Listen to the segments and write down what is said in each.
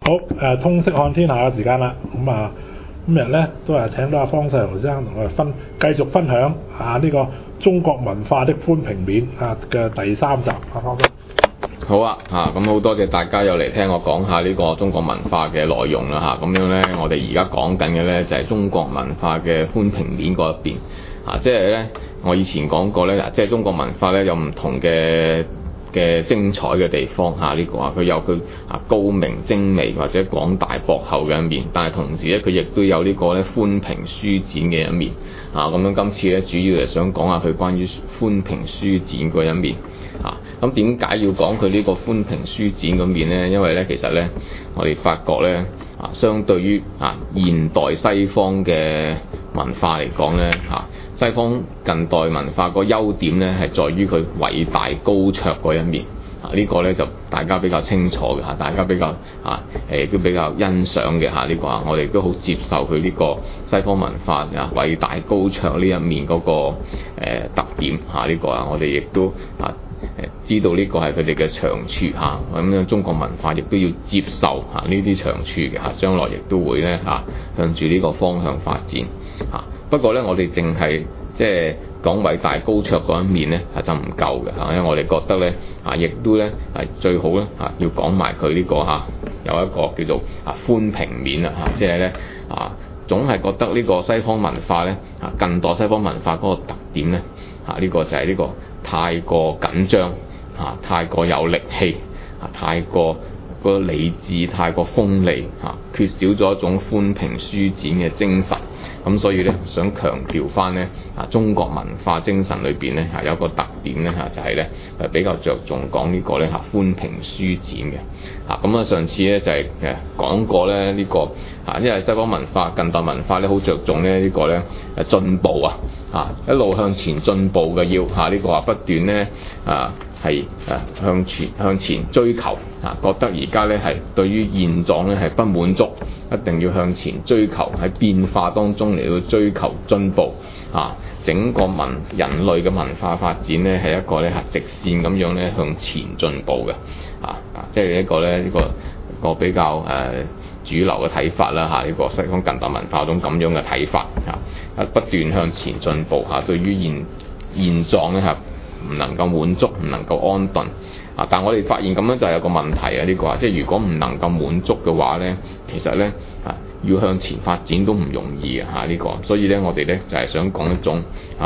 好，通識看天下嘅時間啦，今日咧都係請到阿方世豪先生同我哋繼續分享下呢個中國文化的寬平面嘅第3集。方生。 好啊，咁好多謝大家又嚟聽我講下呢個中國文化嘅內容啦，咁樣呢，我哋而家講緊嘅呢，就係中國文化嘅寬平面嗰一邊，即係呢，我以前講過呢，即係中國文化呢，有唔同嘅精彩嘅地方呢個佢有佢高明精微或者廣大博厚嘅一面，但係同時咧佢亦都有呢個咧寬平舒展嘅一面咁樣今次咧主要係想講下佢關於寬平舒展嗰一面咁點解要講佢呢個寬平舒展嗰面呢？因為咧其實咧我哋發覺咧相對於現代西方嘅文化嚟講咧西方近代文化個優點咧係在於佢偉大高卓嗰一面呢個咧就大家比較清楚嘅大家比較都比較欣賞嘅呢個我哋都好接受佢呢個西方文化偉大高卓呢一面嗰個特點呢個我哋亦都知道呢個係佢哋嘅長處咁樣中國文化亦都要接受呢啲長處嘅將來亦都會咧向住呢個方向發展不過咧我哋淨係即係講偉大高卓嗰一面咧就唔夠嘅因為我哋覺得咧亦都咧係最好咧要講埋佢呢個有一個叫做寬平面即係咧總係覺得呢個西方文化咧近代西方文化嗰個特點咧呢個就係呢個太過緊張太過有力氣太過個理智太過鋒利缺少咗一種寬平舒展嘅精神咁所以咧想強調翻咧中國文化精神裏邊咧有一個特點咧就係咧比較着重講呢個咧寬平舒展嘅咁上次咧就係講過咧呢個因為西方文化近代文化咧好着重咧呢個咧進步一路向前進步嘅要呢個不斷咧係向前追求覺得而家咧係對於現狀咧係不滿足，一定要向前追求喺變化當中嚟到追求進步整個人類嘅文化發展咧係一個咧直線咁樣咧向前進步嘅即係一個咧呢個比較主流嘅睇法啦呢個西方近代文化嗰種咁樣嘅睇法不斷向前進步對於現狀咧唔能夠滿足，唔能夠安頓但我哋發現咁樣就係有個問題呢個即係如果唔能夠滿足嘅話咧，其實咧要向前發展都唔容易呢個，所以咧我哋咧就係想講一種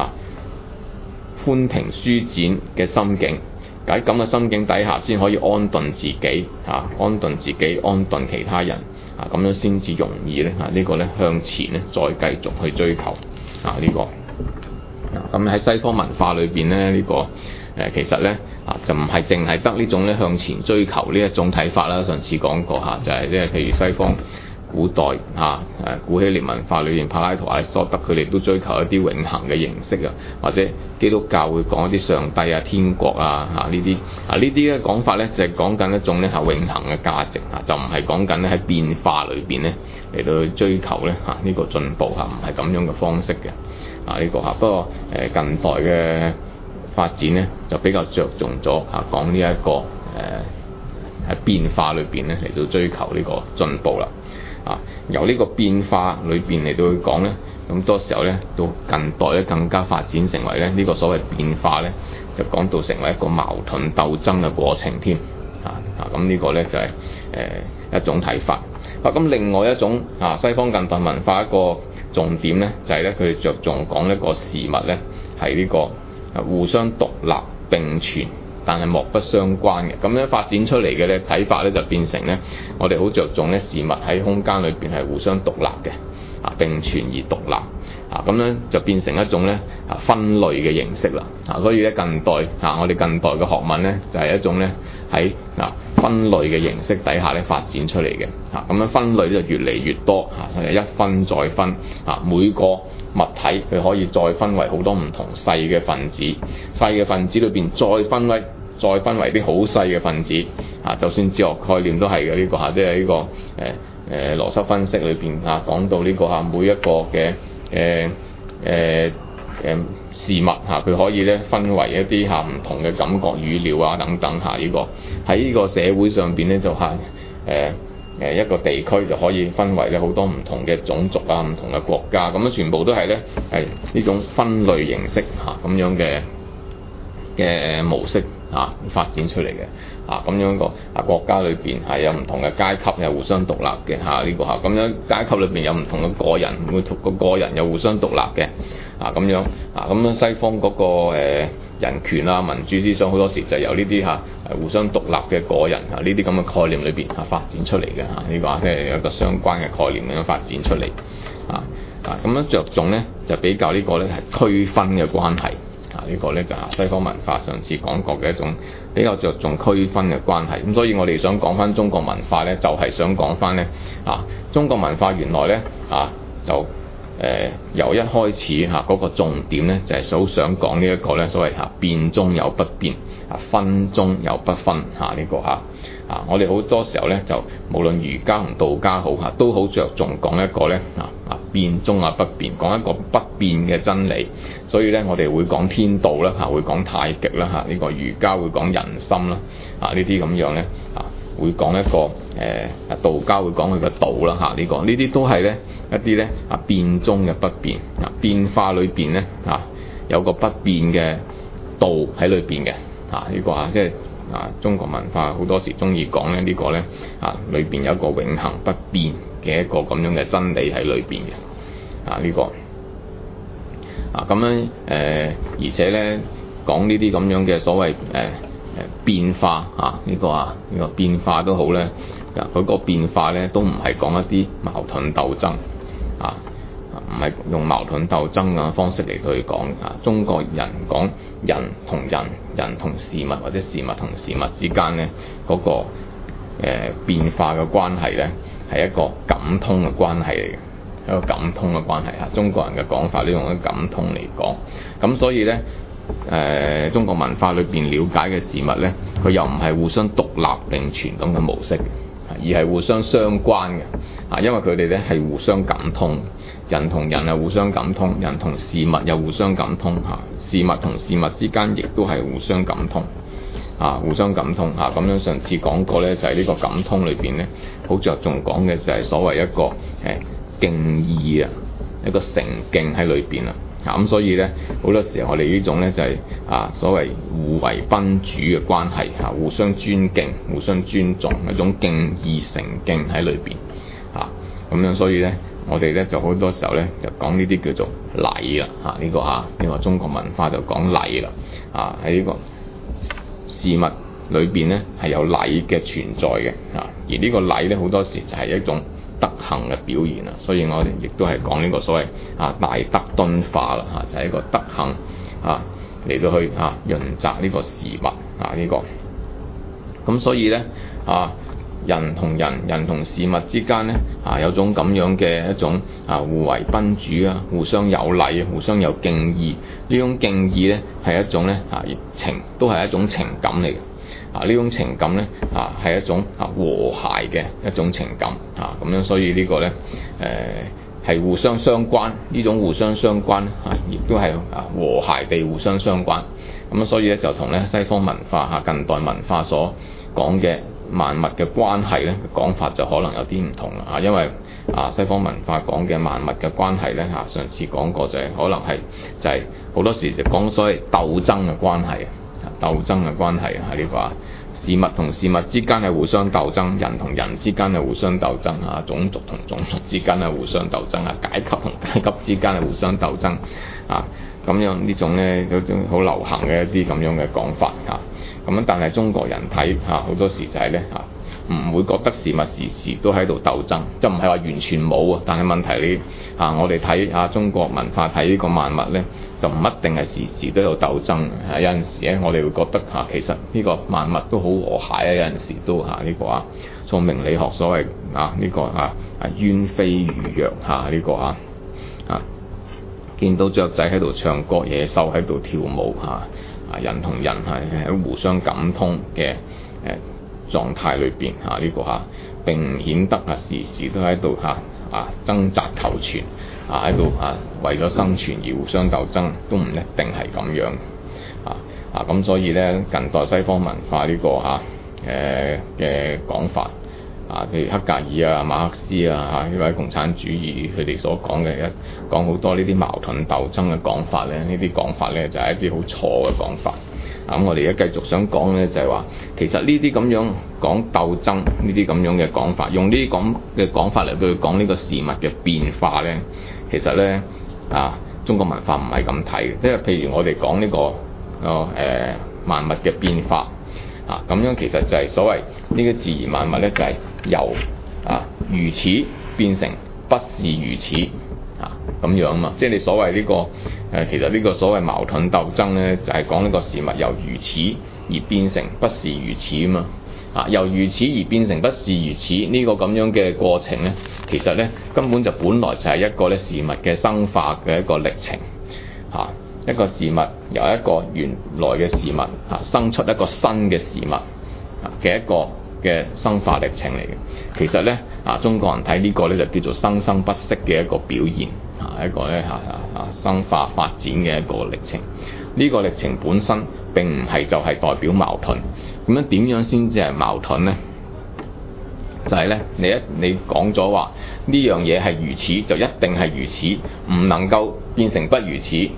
寬平舒展嘅心境，喺咁嘅心境底下先可以安頓自己安頓自己，安頓其他人咁樣先至容易咧呢個咧向前咧再繼續去追求呢個。咁喺西方文化裏邊咧呢個其實咧就唔係淨係得呢種咧向前追求呢一種睇法啦。上次講過就係即係譬如西方古代古希臘文化裏邊柏拉圖、亞里士多德佢哋都追求一啲永恆嘅形式或者基督教會講一啲上帝天國呢啲嘅講法咧就係講緊一種咧永恆嘅價值就唔係講緊咧喺變化裏邊咧嚟到去追求咧呢個進步唔係咁樣嘅方式嘅呢個不過近代嘅發展咧就比較着重咗講呢一個喺變化裏邊咧嚟到追求呢個進步啦由呢個變化裏邊嚟到去講咧，咁多時候咧到近代咧更加發展成為咧呢個所謂變化咧就講到成為一個矛盾鬥爭嘅過程添咁呢個咧就係一種睇法咁另外一種西方近代文化一個重點咧就係咧佢着重講一個事物咧係呢個互相獨立並存，但係莫不相關嘅。咁樣發展出嚟嘅咧睇法咧就變成咧我哋好着重咧事物喺空間裏邊係互相獨立嘅並存而獨立咁樣就變成一種咧分類嘅形式啦所以咧近代我哋近代嘅學問咧就係一種咧喺分類嘅形式底下咧發展出嚟嘅咁樣分類就越嚟越多一分再分每個物體佢可以再分為好多唔同細嘅分子，細嘅分子裏邊再分為啲好細嘅分子就算哲學概念都係嘅呢個即係呢個邏輯分析裏邊講到呢個每一個嘅事物佢可以咧分為一啲唔同嘅感覺語料等等呢個喺呢個社會上邊咧就一個地區就可以分為咧好多唔同嘅種族啊、唔同嘅國家，咁樣全部都係咧係呢種分類形式咁樣嘅模式發展出嚟嘅咁樣個國家裏邊係有唔同嘅階級，又互相獨立嘅呢個咁樣階級裏邊有唔同嘅個人，每個人又互相獨立嘅咁樣咁樣西方嗰個人權啊、民主思想好多時就由呢啲互相獨立嘅個人呢啲咁嘅概念裏邊發展出嚟嘅呢個即係一個相關嘅概念咁樣發展出嚟咁樣着重咧就比較呢個咧係區分嘅關係呢個咧就係西方文化上次講過嘅一種比較着重區分嘅關係。咁所以我哋想講翻中國文化咧，就係想講翻咧中國文化原來咧就由一開始嗰個重點咧就係好想講呢一個咧所謂變中有不變，分中有不分呢個我哋好多時候咧就無論儒家同道家好都好着重講一個咧變中不變，講一個不變嘅真理。所以咧我哋會講天道啦會講太極啦呢個儒家會講人心啦呢啲咁樣咧會講一個道家會講佢嘅道啦呢個呢啲都係咧一啲咧變中嘅不變變化裏邊咧有個不變嘅道喺裏邊嘅呢個即係中國文化好多時中意講咧呢個咧裏邊有一個永恆不變嘅一個咁樣嘅真理喺裏邊嘅呢個咁樣而且咧講呢啲咁樣嘅所謂變化呢個變化都好咧，佢個變化咧都唔係講一啲矛盾鬥爭唔係用矛盾鬥爭嘅方式嚟去講中國人講人同人、人同事物或者事物同事物之間咧嗰個變化嘅關係咧係一個感通嘅關係嚟嘅，一個感通嘅關係中國人嘅講法都用咗感通嚟講，咁所以咧中國文化裏邊了解嘅事物咧，佢又唔係互相獨立並存咁嘅模式，而係互相相關嘅因為佢哋咧係互相感通，人同人係互相感通，人同事物又互相感通事物同事物之間亦都係互相感通互相感通咁樣上次講過咧，就係呢個感通裏邊咧，好着重講嘅就係所謂一個敬意一個誠敬喺裏邊咁所以咧好多時候我哋呢種咧就係所謂互為賓主嘅關係互相尊敬、互相尊重一種敬意誠敬喺裏邊咁樣，所以咧我哋咧就好多時候咧就講呢啲叫做禮啦呢個中國文化就講禮啦喺呢個事物裏邊咧係有禮嘅存在嘅而呢個禮咧好多時就係一種德行嘅表現所以我哋亦都係講呢個所謂大德敦化啦就係一個德行嚟到去潤澤呢個事物呢個咁所以咧人同人、人同事物之間咧有種咁樣嘅一種互為賓主互相有禮、互相有敬意。呢種敬意咧係一種咧都係一種情感嚟嘅。呢種情感咧係一種和諧嘅一種情感咁樣，所以呢個咧係互相相關。呢種互相相關亦都係和諧地互相相關。咁所以咧就同咧西方文化近代文化所講嘅萬物嘅關係咧講法就可能有啲唔同啦因為西方文化講嘅萬物嘅關係咧上次講過就係可能係就係好多時就講所謂鬥爭嘅關係鬥爭嘅關係呢個事物同事物之間係互相鬥爭，人同人之間係互相鬥爭種族同種族之間係互相鬥爭階級同階級之間係互相鬥爭咁樣呢種咧有種好流行嘅一啲咁樣嘅講法咁但係中國人睇好多時就係咧唔會覺得事物時時都喺度鬥爭，就唔係話完全冇但係問題你我哋睇中國文化睇呢個萬物咧，就唔一定係時時都有鬥爭有陣時咧我哋會覺得其實呢個萬物都好和諧有陣時都呢個從命理學所謂呢個鸢飛魚躍呢個見到雀仔喺度唱歌，野獸喺度跳舞人同人係喺互相感通嘅狀態裏邊呢個並唔顯得時時都喺度掙扎求存喺度為咗生存而互相鬥爭，都唔一定係咁樣咁所以咧近代西方文化呢個嘅講法譬如黑格爾啊、馬克思啊呢位共產主義佢哋所講嘅講好多呢啲矛盾鬥爭嘅講法咧，呢啲講法咧就係一啲好錯嘅講法。咁我哋而家繼續想講咧，就係話其實呢啲咁樣講鬥爭呢啲咁樣嘅講法，用呢啲咁嘅講法嚟去講呢個事物嘅變化咧，其實咧中國文化唔係咁睇嘅。即係譬如我哋講呢個萬物嘅變化咁樣，其實就係所謂呢個自然萬物咧，就係由如此變成不是如此咁樣啊嘛。即係你所謂呢個其實呢個所謂矛盾鬥爭咧，就係講呢個事物由如此而變成不是如此啊嘛。由如此而變成不是如此呢個咁樣嘅過程咧，其實咧根本就本來就係一個咧事物嘅生化嘅一個歷程一個事物由一個原來嘅事物生出一個新嘅事物嘅一個嘅生化歷程嚟嘅。其實咧中國人睇呢個咧就叫做生生不息嘅一個表現一個咧生化發展嘅一個歷程。呢個歷程本身並唔係就係代表矛盾。咁樣點樣先至係矛盾呢？就係咧你講咗話呢樣嘢係如此，就一定係如此，唔能夠變成不如此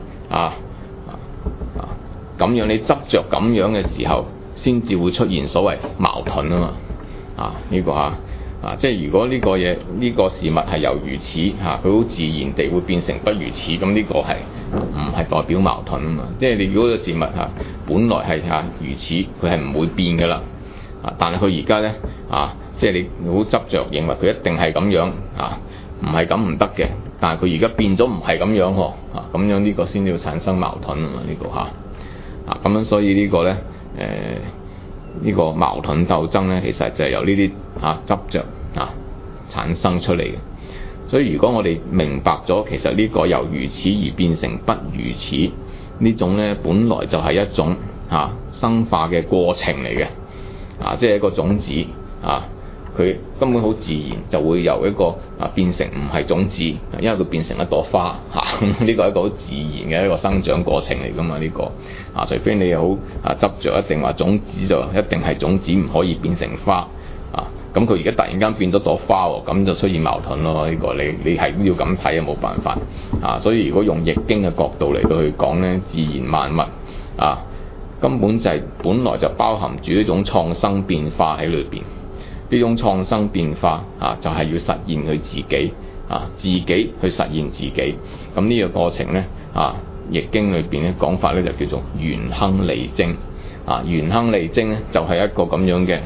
咁樣你執着咁樣嘅時候，先至會出現所謂矛盾啊嘛。呢個即係如果呢個嘢呢個事物係由如此佢好自然地會變成不如此，咁呢個係唔係代表矛盾啊嘛？即係你如果個事物本來係如此，佢係唔會變噶啦但係佢而家咧即係你好執着認為佢一定係咁樣唔係咁唔得嘅，但係佢而家變咗唔係咁樣咁樣呢個先至會產生矛盾啊嘛。呢個咁樣，所以呢個咧呢個矛盾鬥爭咧，其實就係由呢啲執着產生出嚟嘅。所以如果我哋明白咗其實呢個由如此而變成不如此呢種咧，本來就係一種生化嘅過程嚟嘅即係一個種子佢根本好自然就會由一個變成唔係種子，因為佢變成一朵花呢個係一個好自然嘅一個生長過程嚟㗎嘛。呢個除非你好執着一定話種子就一定係種子，唔可以變成花咁佢而家突然間變咗朵花咁就出現矛盾咯。呢個你係要咁睇冇辦法所以如果用易經嘅角度嚟到去講咧，自然萬物根本就係本來就包含住一種創生變化喺裏邊。呢種創生變化就係要實現佢自己自己去實現自己。咁呢個過程咧易經裏邊咧講法咧就叫做元亨利貞元亨利貞咧就係一個咁樣嘅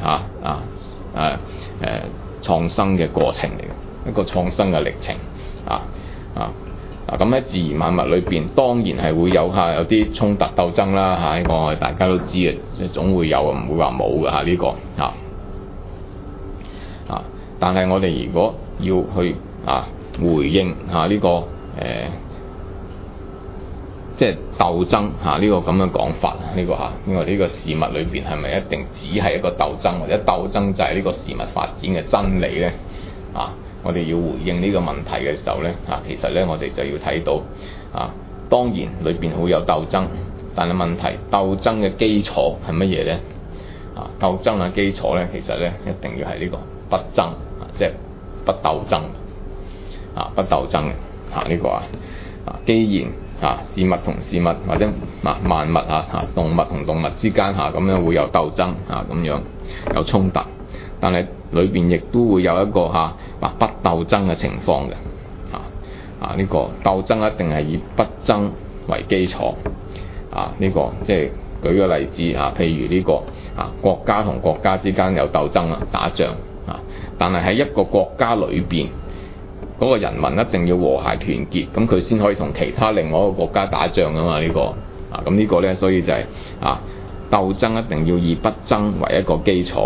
創生嘅過程嚟嘅，一個創生嘅歷程咁喺自然萬物裏邊當然係會有啲衝突鬥爭啦呢個大家都知嘅，總會有唔會話冇嘅呢個但係我哋如果要去回應呢個即係鬥爭呢個咁嘅講法呢個事物裏邊係咪一定只係一個鬥爭，或者鬥爭就係呢個事物發展嘅真理呢？我哋要回應呢個問題嘅時候呢其實呢我哋就要睇到當然裏邊會有鬥爭，但係問題鬥爭嘅基礎係乜嘢呢？鬥爭嘅基礎呢，其實呢一定要係呢個不爭即係不鬥爭不鬥爭嘅呢個既然事物同事物或者萬物動物同動物之間咁樣會有鬥爭咁樣有衝突，但係裏邊亦都會有一個不鬥爭嘅情況嘅呢個鬥爭一定係以不爭為基礎呢個即係舉個例子譬如呢個國家同國家之間有鬥爭打仗但係喺一個國家裏邊嗰個人民一定要和諧團結，咁佢先可以同其他另外一個國家打仗㗎嘛。呢個咁呢個呢，所以就係鬥爭一定要以不爭為一個基礎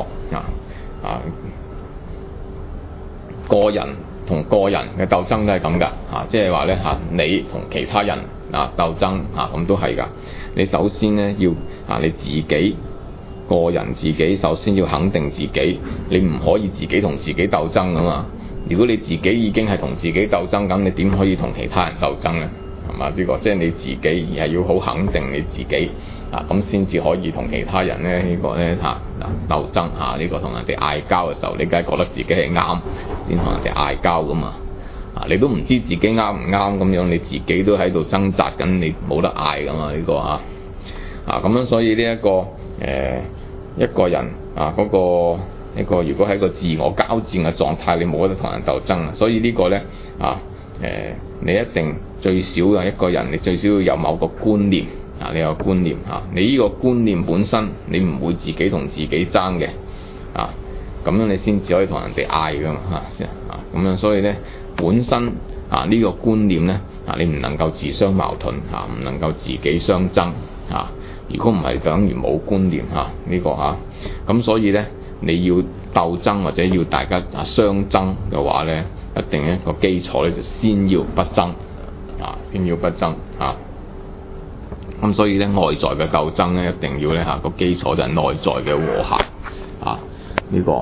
個人同個人嘅鬥爭都係咁㗎即係話呢你同其他人鬥爭咁都係㗎。你首先呢，要你自己個人自己首先要肯定自己，你唔可以自己同自己鬥爭㗎嘛。如果你自己已經係同自己鬥爭咁，你點可以同其他人鬥爭呢？ 係嘛？呢個即係你自己，而係要好肯定你自己啊，咁先至可以同其他人咧呢個咧鬥爭呢個同人哋嗌交嘅時候，你梗係覺得自己係啱先同人哋嗌交噶嘛。你都唔知自己啱唔啱咁樣，你自己都喺度掙扎緊，你冇得嗌噶嘛呢個咁樣，所以呢一個人嗰個一個如果喺個自我交戰嘅狀態，你冇得同人鬥爭啊。所以呢個咧你一定最少一個人，你最少要有某個觀念你有觀念你呢個觀念本身，你唔會自己同自己爭嘅咁樣你先至可以同人哋嗌噶嘛咁樣，所以咧本身呢個觀念咧你唔能夠自相矛盾唔能夠自己相爭如果唔係，就等於冇觀念呢個咁所以咧你要鬥爭或者要大家相爭嘅話咧，一定一個基礎咧就先要不爭先要不爭咁所以咧外在嘅鬥爭咧一定要咧個基礎就係內在嘅和諧呢個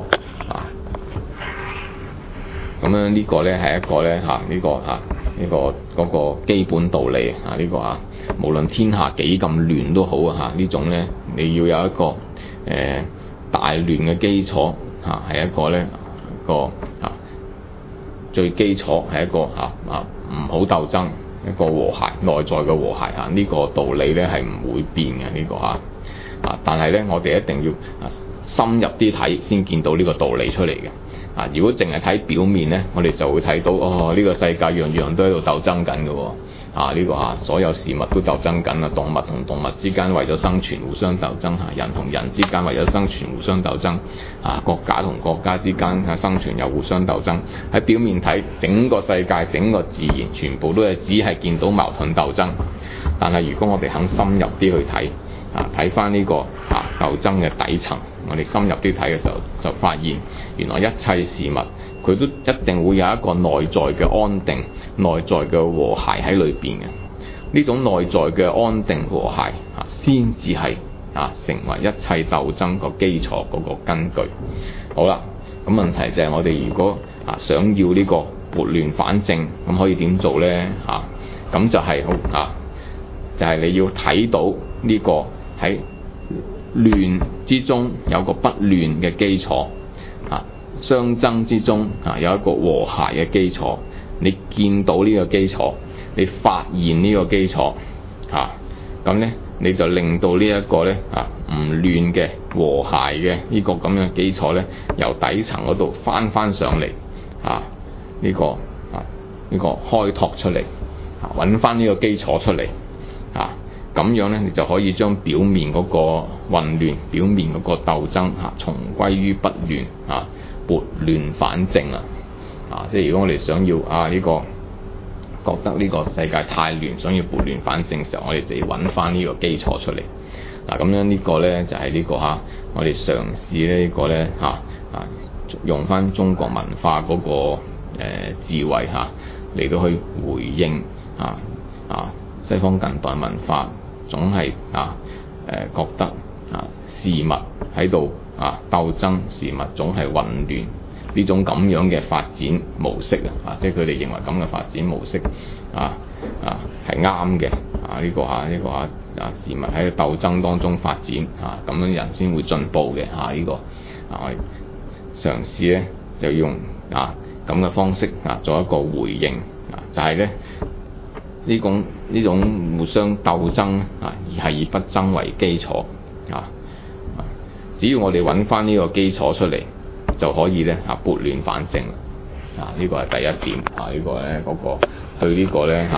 咁樣呢個咧係一個咧呢個嗰個基本道理呢個無論天下幾咁亂都好呢種咧你要有一個大亂嘅基礎係一個咧個最基礎係一個唔好鬥爭，一個和諧內在嘅和諧呢個道理咧係唔會變嘅呢個但係咧我哋一定要深入啲睇先見到呢個道理出嚟嘅如果淨係睇表面咧，我哋就會睇到呢個世界樣樣都喺度鬥爭緊嘅呢個所有事物都鬥爭緊動物同動物之間為咗生存互相鬥爭人同人之間為咗生存互相鬥爭國家同國家之間生存又互相鬥爭。喺表面睇，整個世界整個自然全部都係只係見到矛盾鬥爭，但係如果我哋肯深入啲去睇睇翻呢個鬥爭嘅底層，我哋深入啲睇嘅時候就發現原來一切事物佢都一定會有一個內在嘅安定、內在嘅和諧喺裏邊嘅。呢種內在嘅安定和諧先至係成為一切鬥爭個基礎嗰個根據。好啦，咁問題就係我哋如果想要呢個撥亂反正，咁可以點做呢？咁就係就係你要睇到呢個喺亂之中有個不亂嘅基礎相爭之中有一個和諧嘅基礎。你見到呢個基礎，你發現呢個基礎咁呢你就令到呢一個呢唔亂嘅和諧嘅呢個咁樣基礎呢，由底層嗰度翻上嚟呢個開拓出嚟揾翻呢個基礎出嚟咁樣呢，你就可以將表面嗰個混亂、表面嗰個鬥爭重歸於不亂撥亂反正即係如果我哋想要呢個覺得呢個世界太亂，想要撥亂反正嘅時候，我哋就要揾翻呢個基礎出嚟咁樣呢個呢，就係呢個我哋嘗試呢個呢用翻中國文化嗰個智慧嚟到去回應西方近代文化總係覺得事物喺度鬥爭，事物總係混亂，呢種咁樣嘅發展模式即係佢哋認為咁嘅發展模式係啱嘅呢個事物喺鬥爭當中發展咁樣人先會進步嘅呢個我哋嘗試咧就用咁嘅方式做一個回應就係咧呢種互相鬥爭而係以不爭為基礎只要我哋揾翻呢個基礎出嚟，就可以咧撥亂反正呢個係第一點呢個咧嗰個對呢個咧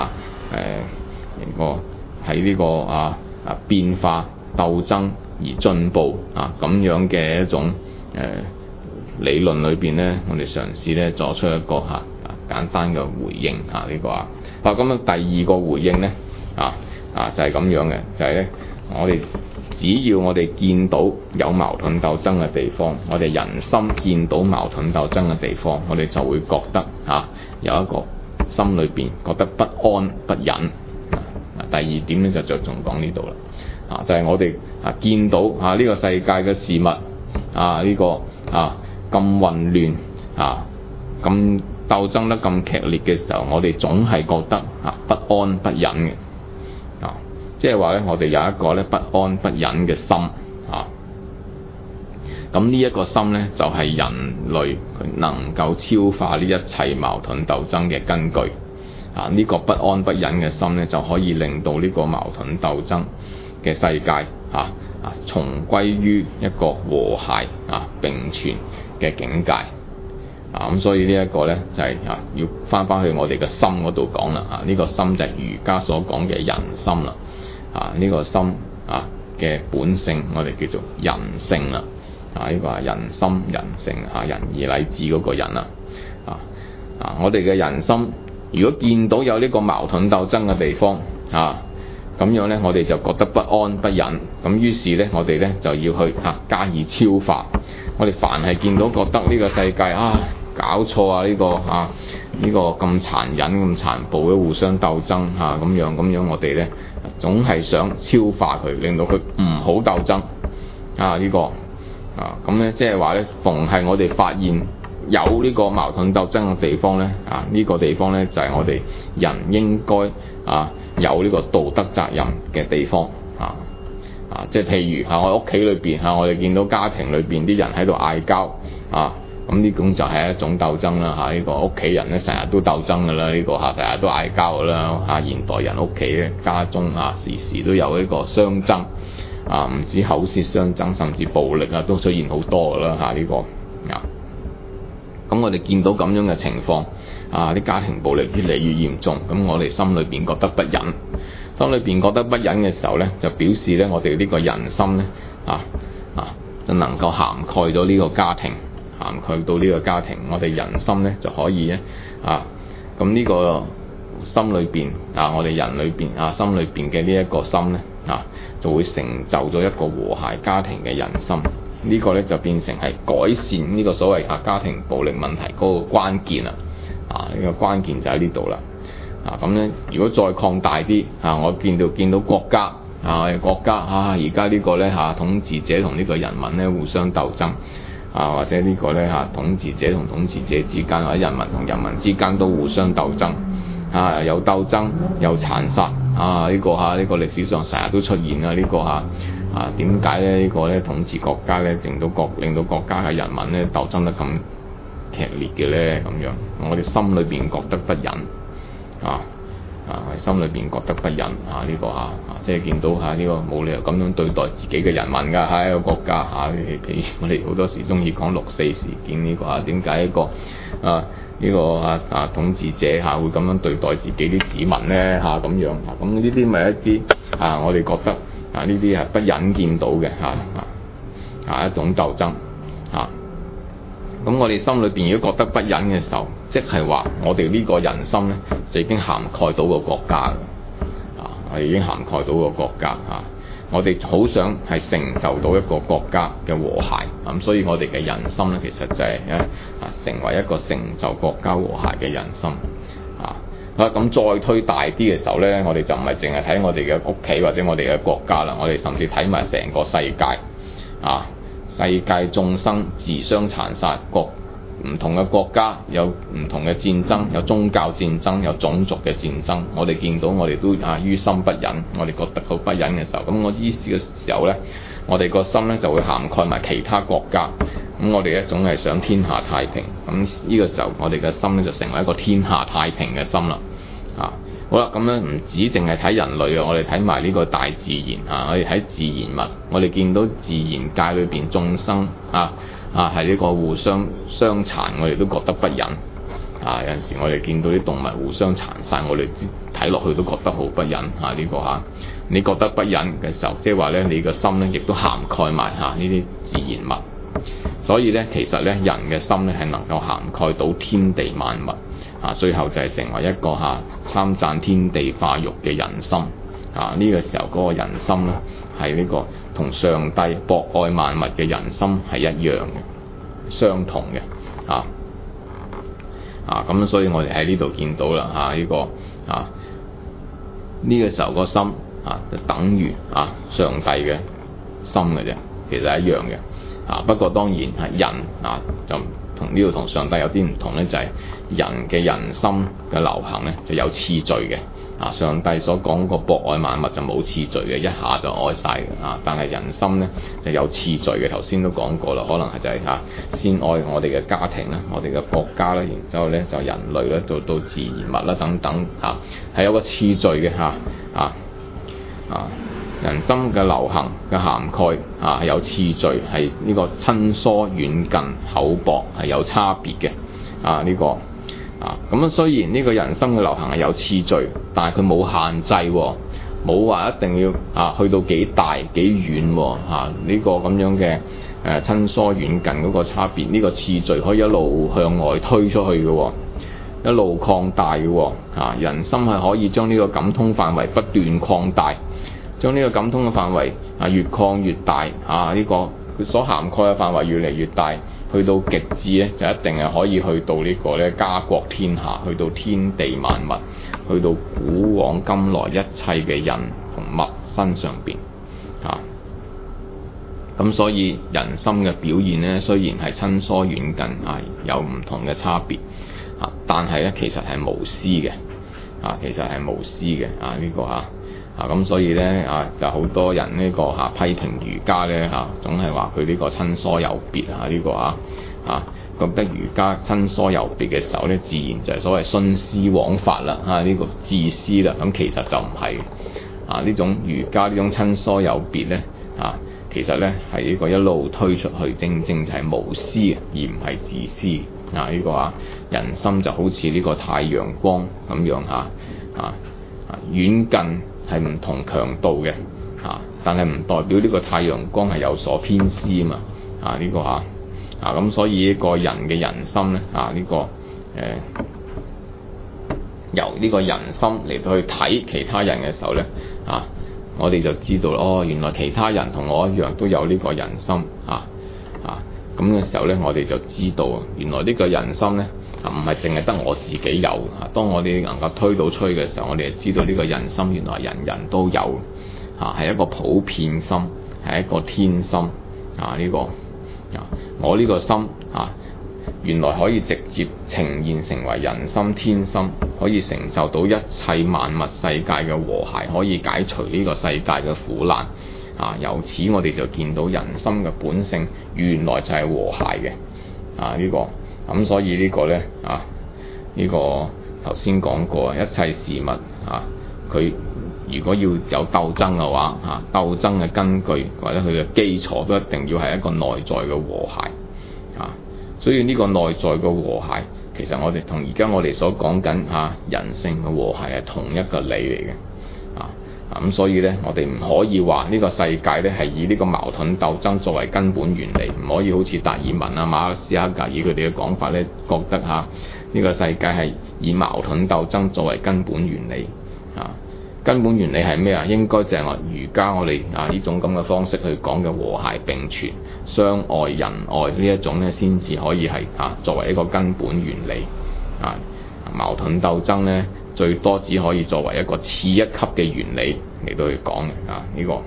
喺呢個變化鬥爭而進步咁樣嘅一種理論裏邊咧，我哋嘗試咧作出一個簡單嘅回應呢個咁樣第二個回應咧就係咁樣嘅，就係咧我哋只要我哋見到有矛盾鬥爭嘅地方，我哋人心見到矛盾鬥爭嘅地方，我哋就會覺得有一個心裏邊覺得不安不忍。第二點咧就着重講呢度啦，就係我哋見到呢個世界嘅事物呢個咁混亂咁鬥爭得咁劇烈嘅時候，我哋總係覺得不安不忍嘅即係話咧，我哋有一個咧不安不忍嘅心咁呢一個心咧，就係人類佢能夠超化呢一切矛盾鬥爭嘅根據呢個不安不忍嘅心咧，就可以令到呢個矛盾鬥爭嘅世界重歸於一個和諧並存嘅境界咁所以呢一個咧就係要翻去我哋嘅心嗰度講啦呢個心就係儒家所講嘅人心啦呢個心嘅本性我哋叫做人性啦呢個係人心人性仁義禮智嗰個人我哋嘅人心如果見到有呢個矛盾鬥爭嘅地方咁樣咧，我哋就覺得不安不忍，咁於是咧，我哋咧就要去加以超化。我哋凡係見到覺得呢個世界搞錯呢個咁殘忍咁殘暴嘅互相鬥爭咁樣，我哋咧總係想超化佢，令到佢唔好鬥爭咁咧，即係話咧，逢係我哋發現有呢個矛盾鬥爭嘅地方咧呢個地方咧就係我哋人應該有呢個道德責任嘅地方即係譬如我屋企裏邊我哋見到家庭裏邊啲人喺度嗌交咁呢種就係一種鬥爭啦呢個屋企人咧成日都鬥爭噶啦呢個成日都嗌交噶啦現代人屋企咧家中時時都有呢個相爭唔止口舌相爭，甚至暴力都出現好多噶啦呢個咁我哋見到咁樣嘅情況啲家庭暴力越嚟越嚴重，咁我哋心裏邊覺得不忍，心裏邊覺得不忍嘅時候咧，就表示咧我哋呢個人心咧就能夠涵蓋咗呢個家庭，涵蓋到呢個家庭，我哋人心咧就可以咧咁呢個心裏邊我哋人裏邊心裏邊嘅呢一個心咧就會成就咗一個和諧家庭嘅人心。呢個咧就變成係改善呢個所謂家庭暴力問題嗰個關鍵啦呢個關鍵就喺呢度啦咁咧如果再擴大啲我見到國家國家而家呢個咧統治者同呢個人民咧互相鬥爭或者呢個咧統治者同統治者之間或者人民同人民之間都互相鬥爭有鬥爭有殘殺呢個歷史上成日都出現呢個點解咧呢個咧統治國家咧令到國家嘅人民咧鬥爭得咁劇烈嘅咧咁樣，我哋心裏邊覺得不忍心裏邊覺得不忍呢個即係見到呢個冇理由咁樣對待自己嘅人民㗎喺一個國家譬如我哋好多時中意講六四事件呢個點解一個呢個統治者會咁樣對待自己啲子民咧咁樣咁呢啲咪一啲我哋覺得呢啲係不忍見到嘅一種鬥爭咁我哋心裏邊如果覺得不忍嘅時候，即係話我哋呢個人心咧就已經涵蓋到個國家我哋已經涵蓋到個國家我哋好想係成就到一個國家嘅和諧咁所以我哋嘅人心咧其實就係成為一個成就國家和諧嘅人心咁再推大啲嘅時候咧，我哋就唔係淨係睇我哋嘅屋企或者我哋嘅國家啦，我哋甚至睇埋成個世界世界眾生自相殘殺，唔同嘅國家有唔同嘅戰爭，有宗教戰爭，有種族嘅戰爭，我哋見到我哋都於心不忍，我哋覺得好不忍嘅時候，咁我於是嘅時候咧，我哋個心咧就會涵蓋埋其他國家，咁我哋咧總係想天下太平，咁呢個時候我哋嘅心咧就成為一個天下太平嘅心啦。好啦，咁樣唔止淨係睇人類我哋睇埋呢個大自然我哋睇自然物，我哋見到自然界裏邊眾生係呢個互相傷殘，我哋都覺得不忍有陣時我哋見到啲動物互相殘殺，我哋睇落去都覺得好不忍呢個你覺得不忍嘅時候，即係話咧你個心咧亦都涵蓋埋呢啲自然物，所以咧其實咧人嘅心咧係能夠涵蓋到天地萬物最後就係成為一個參贊天地化育嘅人心呢個時候嗰個人心咧係呢個同上帝博愛萬物嘅人心係一樣嘅，相同嘅咁所以我哋喺呢度見到啦呢個呢個時候個心就等於上帝嘅心嘅啫，其實係一樣嘅不過當然係人就同呢度同上帝有啲唔同咧，就係人嘅人心嘅流行咧就有次序嘅上帝所講個博愛萬物就冇次序嘅，一下就愛晒嘅但係人心咧就有次序嘅。頭先都講過啦，可能係就係先愛我哋嘅家庭啦，我哋嘅國家啦，然之後咧就人類啦，到自然物啦等等係有個次序嘅人心嘅流行嘅涵蓋係有次序，係呢個親疏遠近厚薄係有差別嘅呢個咁雖然呢個人心嘅流行係有次序，但係佢冇限制冇話一定要去到幾大幾遠呢個咁樣嘅親疏遠近嗰個差別，呢個次序可以一路向外推出去嘅一路擴大嘅人心係可以將呢個感通範圍不斷擴大，將呢個感通嘅範圍越擴越大呢個佢所涵蓋嘅範圍越嚟越大，去到極致咧就一定係可以去到呢個咧家國天下，去到天地萬物，去到古往今來一切嘅人同物身上邊咁所以人心嘅表現咧雖然係親疏遠近有唔同嘅差別但係咧其實係無私嘅其實係無私嘅呢個咁所以咧就好多人呢個批評儒家咧總係話佢呢個親疏有別呢個覺得儒家親疏有別嘅時候咧，自然就係所謂徇私枉法啦呢個自私啦。咁其實就唔係呢種儒家呢種親疏有別咧其實咧係呢個一路推出去，正正就係無私而唔係自私呢個人心就好似呢個太陽光咁樣遠近係唔同強度嘅但係唔代表呢個太陽光係有所偏私嘛呢個咁所以呢個人嘅人心咧由呢個人心嚟到去睇其他人嘅時候咧我哋就知道原來其他人同我一樣都有呢個人心咁嘅時候咧，我哋就知道原來呢個人心咧唔係淨係得我自己有當我哋能夠推到出去嘅時候，我哋就知道呢個人心原來人人都有係一個普遍心，係一個天心呢個我呢個心原來可以直接呈現成為人心天心，可以承受到一切萬物世界嘅和諧，可以解除呢個世界嘅苦難由此我哋就見到人心嘅本性原來就係和諧嘅呢個咁所以呢個咧呢個頭先講過一切事物佢如果要有鬥爭嘅話鬥爭嘅根據或者佢嘅基礎都一定要係一個內在嘅和諧所以呢個內在嘅和諧其實我哋同而家我哋所講緊人性嘅和諧係同一個理嚟嘅咁所以咧我哋唔可以話呢個世界咧係以呢個矛盾鬥爭作為根本原理，唔可以好似達爾文馬克思鎫格爾佢哋嘅講法咧，覺得呢個世界係以矛盾鬥爭作為根本原理根本原理係咩應該就係儒家我哋呢種咁嘅方式去講嘅和諧並存、相愛仁愛呢一種咧，先至可以係作為一個根本原理矛盾鬥爭咧，最多只可以作為一個次一級嘅原理嚟到去講嘅呢個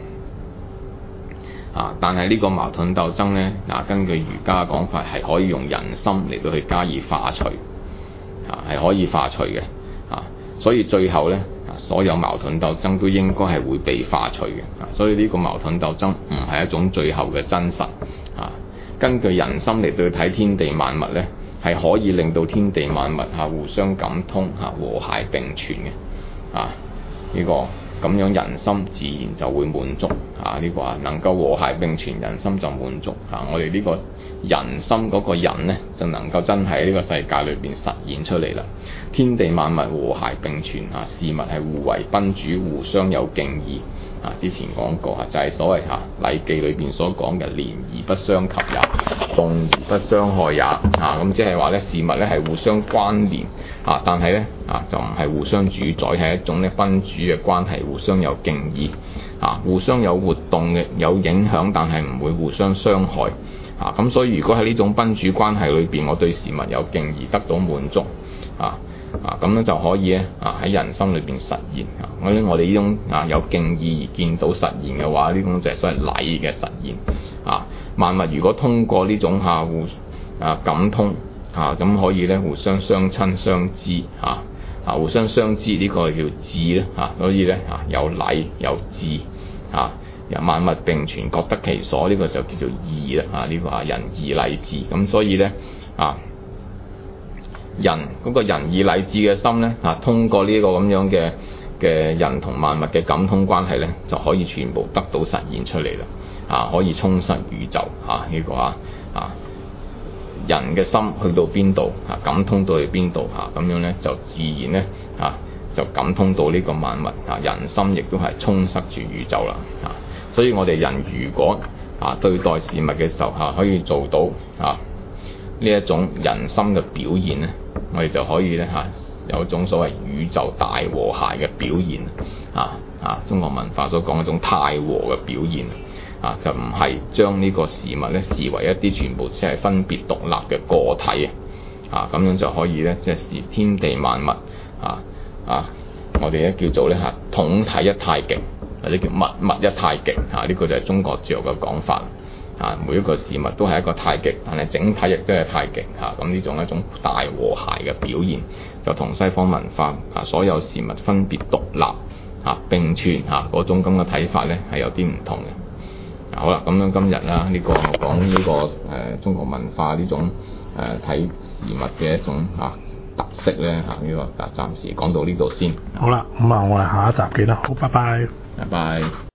但係呢個矛盾鬥爭咧根據儒家嘅講法係可以用人心嚟到去加以化除係可以化除嘅所以最後咧所有矛盾鬥爭都應該係會被化除嘅所以呢個矛盾鬥爭唔係一種最後嘅真實根據人心嚟到去睇天地萬物咧，係可以令到天地萬物互相感通和諧並存嘅呢個咁樣人心自然就會滿足呢個能夠和諧並存，人心就滿足我哋呢個人心嗰個人呢，就能夠真係喺呢個世界裏邊實現出嚟啦。天地萬物和諧並存事物係互為賓主，互相有敬意之前講過就係所謂禮記裏邊所講嘅連而不相及也，動而不相害也咁即係話咧事物咧係互相關聯但係咧就唔係互相主宰，係一種咧賓主嘅關係，互相有敬意互相有活動嘅有影響，但係唔會互相傷害咁所以如果喺呢種賓主關係裏邊，我對事物有敬意，得到滿足咁咧就可以咧喺人心裏邊實現我哋呢種有敬意而見到實現嘅話，呢種就係所謂禮嘅實現萬物如果通過呢種互感通咁可以咧互相相親相知互相相知，呢、個叫智咧所以咧有禮有智萬物並存，各得其所，呢、個就叫做義啦呢個仁義禮智。咁所以咧人嗰個仁義禮智嘅心咧通過呢個咁樣嘅人同萬物嘅感通關係咧，就可以全部得到實現出嚟啦可以充實宇宙呢個人嘅心去到邊度感通到去邊度咁樣咧就自然咧就感通到呢個萬物人心亦都係充塞住宇宙啦所以我哋人如果對待事物嘅時候可以做到呢一種人心嘅表現咧，我哋就可以咧有一種所謂宇宙大和諧嘅表現中國文化所講一種太和嘅表現就唔係將呢個事物咧視為一啲全部只係分別獨立嘅個體咁樣就可以咧即係視天地萬物我哋咧叫做咧統體一太極，或者叫物一太極呢個就係中國哲學嘅講法每一個事物都係一個太極，但係整體亦都係太極咁呢種一種大和諧嘅表現，就同西方文化所有事物分別獨立並存嗰種咁嘅睇法咧係有啲唔同嘅。好啦，咁樣今日啦呢個講呢個中國文化呢種睇事物嘅一種特色咧呢個暫時講到呢度先。 好啦，咁我哋下一集見啦，好，拜拜。 拜拜。